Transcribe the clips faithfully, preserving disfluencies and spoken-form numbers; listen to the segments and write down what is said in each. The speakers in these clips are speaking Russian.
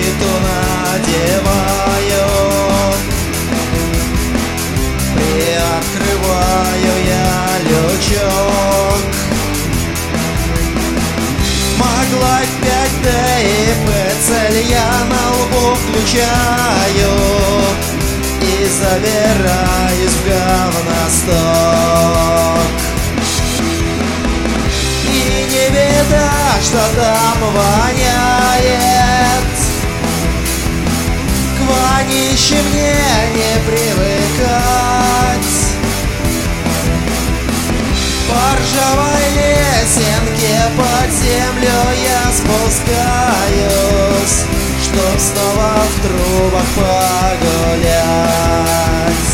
защиту надеваю, приоткрываю я лючок. Маглайф пять дэ и прицель я на лбу включаю и забираюсь в говносток. И не видать, что там воняет, к вонище мне не привыкать. По ржавой лесенке под землю я спускаюсь, чтоб снова в трубах погулять.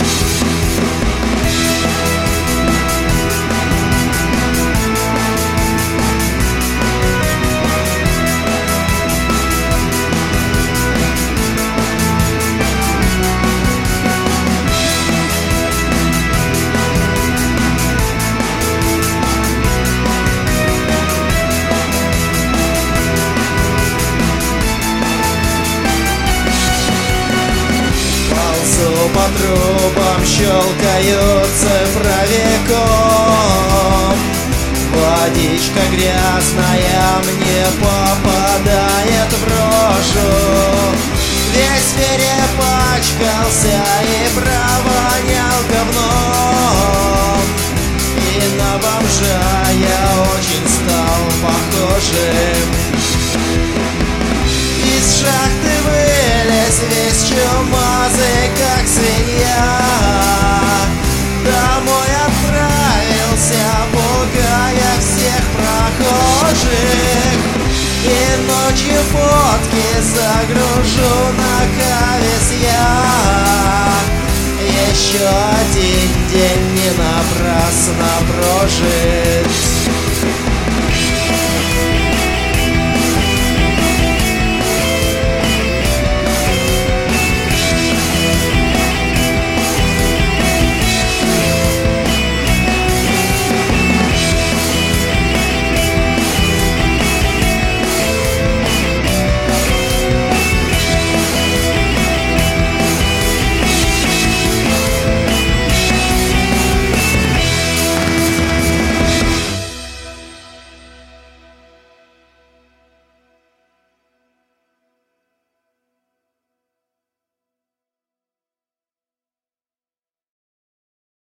По трубам щелкают цифровиком, водичка грязная мне попадает в рожу. Весь перепачкался и провонял говном, и на бомжа я очень стал похожим. Из шахты вылез весь чумазый, как свинья. Домой отправился, пугая всех прохожих. И ночью фотки загружу на кавес я. Еще один день не напрасно прожит.